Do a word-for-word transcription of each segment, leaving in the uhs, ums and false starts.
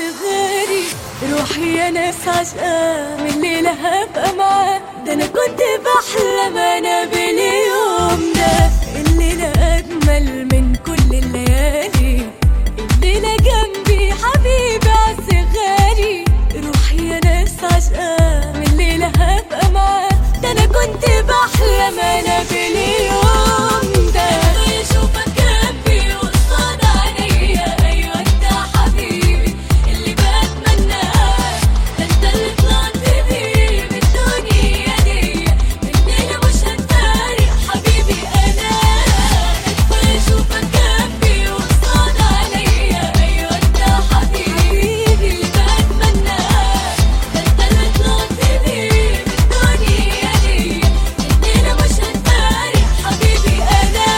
عالصغاري. روحي يا ناس عشقاه من الليلة هبقى معاه. ده انا كنت بحلم انا باليوم ده. الليلة اجمل من كل الليالي، الليلة جنبي حبيبي عالصغاري. روحي يا ناس عشقاه من الليلة هبقى معاه. ده انا كنت بحلم انا باليوم ده. اشوفك جنبي وقصاد عينيا، ايوه انت حبيبي اللي بتمناه. ده انت اللي طلعت بيه من الدنيا دي، مننا مش هتفارق حبيبي انا. اشوفك جنبي وقصاد عينيا، ايوه انت حبيبي اللي بتمناه. ده انت اللي طلعت بيه من الدنيا دي، مننا مش هتفارق حبيبي انا.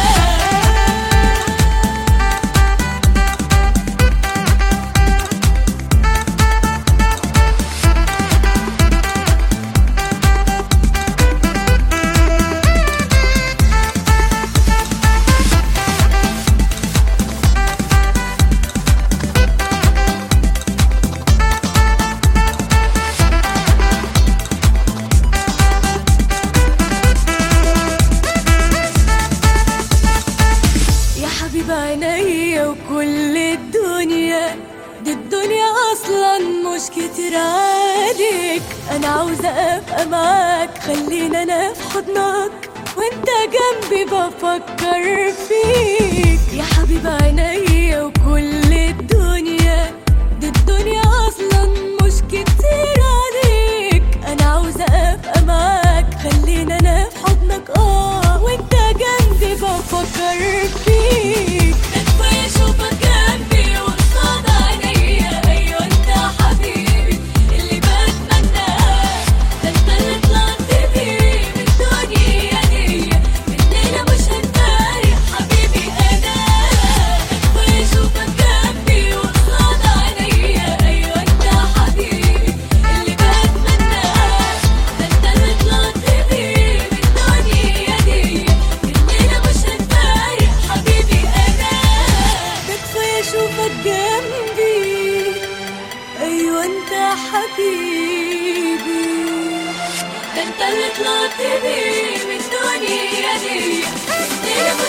يا حبيب عينيا وكل الدنيا، دي الدنيا اصلا مش كتير عليك. انا عاوزة ابقى معاك، خلينا انا في حضنك وانت جنبي بفكر فيك. يا حبيب عينيا وكل الدنيا، دي الدنيا اصلا مش كتير عليك. انا عاوزة ابقى معاك، خلينا انا في حضنك اه وانت جنبي بفكر فيك. كفاية اشوفك جنبي وقصاد عينيا، ايوه انت حبيبي اللي بتمناه. ده انت اللي طلعت بيه من الدنيا دي، مننا مش هنفارق حبيبي انا. كفاية اشوفك جنبي وقصاد عينيا، ايوه انت حبيبي اللي بتمناه. ده انت اللي طلعت بيه من الدنيا دي، مننا مش هنفارق حبيبي انا. كفاية اشوفك جنبي، ايوه انت حبيبي. ده انت اللي طلعت بيه من الدنيا دي، مننا